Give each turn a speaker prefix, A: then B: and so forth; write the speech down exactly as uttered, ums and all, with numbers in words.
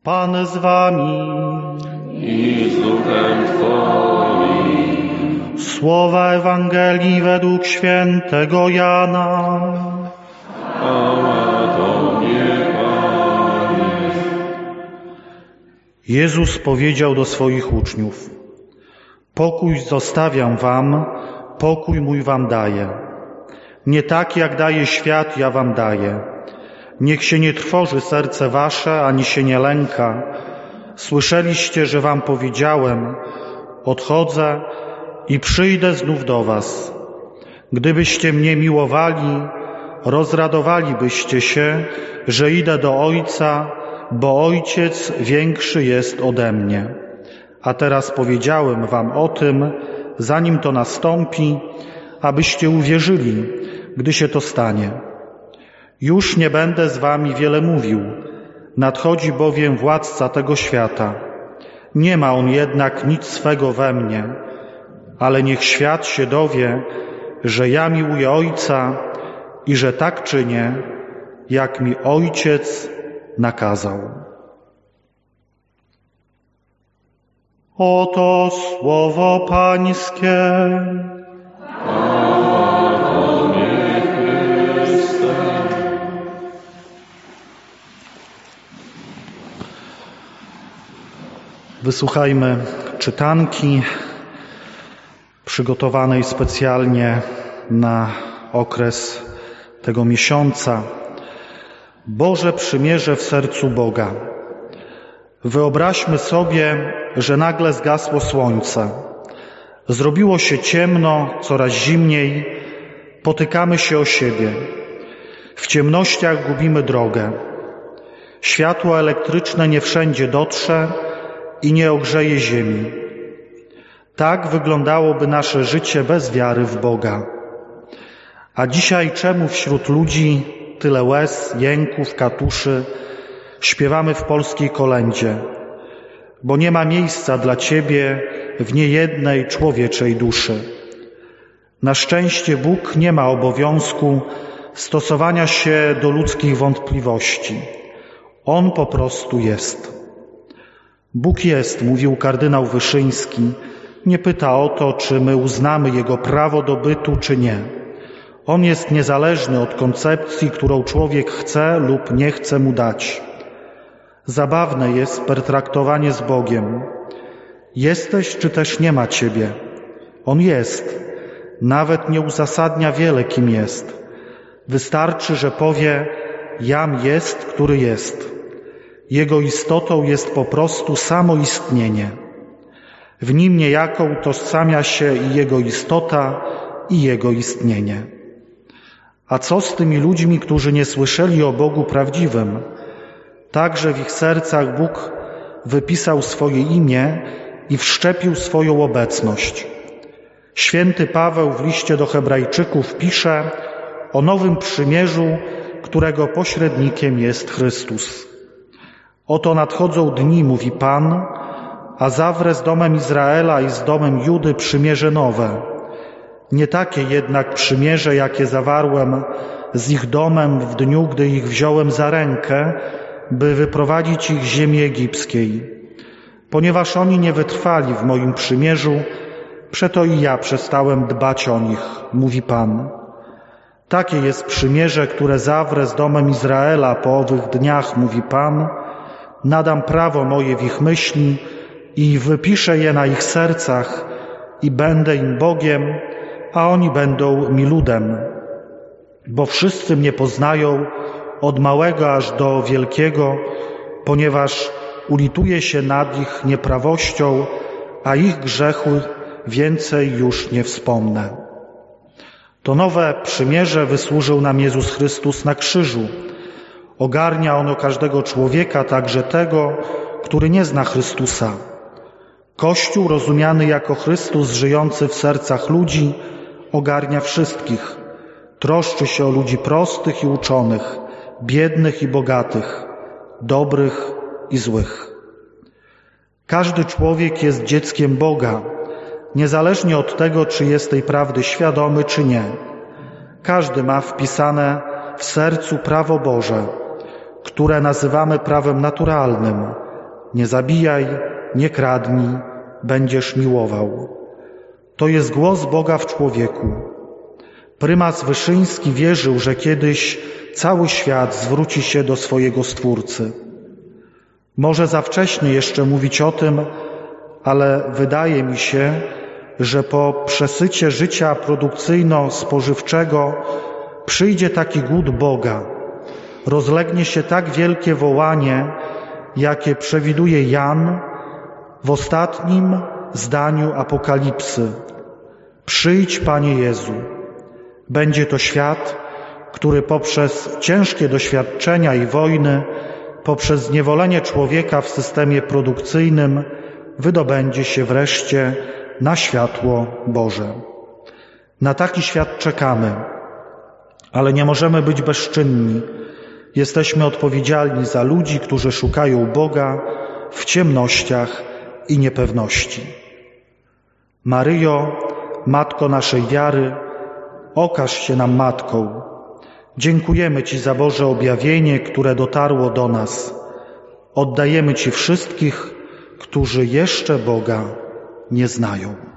A: Pan z wami
B: i z duchem Twoim.
A: Słowa Ewangelii według świętego Jana.
B: Chwała Tobie, Panie.
A: Jezus powiedział do swoich uczniów: Pokój zostawiam wam, pokój mój wam daję. Nie tak jak daje świat, ja wam daję. Niech się nie trwoży serce wasze, ani się nie lęka. Słyszeliście, że wam powiedziałem: odchodzę i przyjdę znów do was. Gdybyście mnie miłowali, rozradowalibyście się, że idę do Ojca, bo Ojciec większy jest ode mnie. A teraz powiedziałem wam o tym, zanim to nastąpi, abyście uwierzyli, gdy się to stanie. Już nie będę z wami wiele mówił, nadchodzi bowiem władca tego świata. Nie ma on jednak nic swego we mnie, ale niech świat się dowie, że ja miłuję Ojca i że tak czynię, jak mi Ojciec nakazał. Oto słowo Pańskie. Wysłuchajmy czytanki przygotowanej specjalnie na okres tego miesiąca. Boże przymierze w sercu Boga. Wyobraźmy sobie, że nagle zgasło słońce. Zrobiło się ciemno, coraz zimniej, potykamy się o siebie. W ciemnościach gubimy drogę. Światło elektryczne nie wszędzie dotrze i nie ogrzeje ziemi. Tak wyglądałoby nasze życie bez wiary w Boga. A dzisiaj czemu wśród ludzi tyle łez, jęków, katuszy śpiewamy w polskiej kolędzie? Bo nie ma miejsca dla Ciebie w niejednej człowieczej duszy. Na szczęście Bóg nie ma obowiązku stosowania się do ludzkich wątpliwości. On po prostu jest. Bóg jest, mówił kardynał Wyszyński, nie pyta o to, czy my uznamy Jego prawo do bytu, czy nie. On jest niezależny od koncepcji, którą człowiek chce lub nie chce mu dać. Zabawne jest pertraktowanie z Bogiem. Jesteś, czy też nie ma Ciebie? On jest. Nawet nie uzasadnia wiele, kim jest. Wystarczy, że powie: jam jest, który jest. Jego istotą jest po prostu samo istnienie. W nim niejako utożsamia się i Jego istota, i Jego istnienie. A co z tymi ludźmi, którzy nie słyszeli o Bogu prawdziwym? Także w ich sercach Bóg wypisał swoje imię i wszczepił swoją obecność. Święty Paweł w liście do Hebrajczyków pisze o nowym przymierzu, którego pośrednikiem jest Chrystus. Oto nadchodzą dni, mówi Pan, a zawrę z domem Izraela i z domem Judy przymierze nowe. Nie takie jednak przymierze, jakie zawarłem z ich domem w dniu, gdy ich wziąłem za rękę, by wyprowadzić ich z ziemi egipskiej. Ponieważ oni nie wytrwali w moim przymierzu, przeto i ja przestałem dbać o nich, mówi Pan. Takie jest przymierze, które zawrę z domem Izraela po owych dniach, mówi Pan. Nadam prawo moje w ich myśli i wypiszę je na ich sercach i będę im Bogiem, a oni będą mi ludem. Bo wszyscy mnie poznają, od małego aż do wielkiego, ponieważ ulituję się nad ich nieprawością, a ich grzechu więcej już nie wspomnę. To nowe przymierze wysłużył nam Jezus Chrystus na krzyżu. Ogarnia ono każdego człowieka, także tego, który nie zna Chrystusa. Kościół, rozumiany jako Chrystus żyjący w sercach ludzi, ogarnia wszystkich. Troszczy się o ludzi prostych i uczonych, biednych i bogatych, dobrych i złych. Każdy człowiek jest dzieckiem Boga, niezależnie od tego, czy jest tej prawdy świadomy, czy nie. Każdy ma wpisane w sercu prawo Boże, które nazywamy prawem naturalnym, nie zabijaj, nie kradnij, będziesz miłował. To jest głos Boga w człowieku. Prymas Wyszyński wierzył, że kiedyś cały świat zwróci się do swojego Stwórcy. Może za wcześnie jeszcze mówić o tym, ale wydaje mi się, że po przesycie życia produkcyjno-spożywczego przyjdzie taki głód Boga. Rozlegnie się tak wielkie wołanie, jakie przewiduje Jan w ostatnim zdaniu Apokalipsy. Przyjdź, Panie Jezu. Będzie to świat, który poprzez ciężkie doświadczenia i wojny, poprzez zniewolenie człowieka w systemie produkcyjnym wydobędzie się wreszcie na światło Boże. Na taki świat czekamy, ale nie możemy być bezczynni. Jesteśmy odpowiedzialni za ludzi, którzy szukają Boga w ciemnościach i niepewności. Maryjo, Matko naszej wiary, okaż się nam Matką. Dziękujemy Ci za Boże objawienie, które dotarło do nas. Oddajemy Ci wszystkich, którzy jeszcze Boga nie znają.